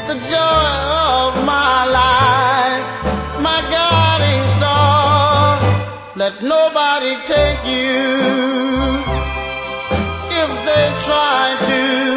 the joy of my life, my guiding star. Let nobody take you if they try to.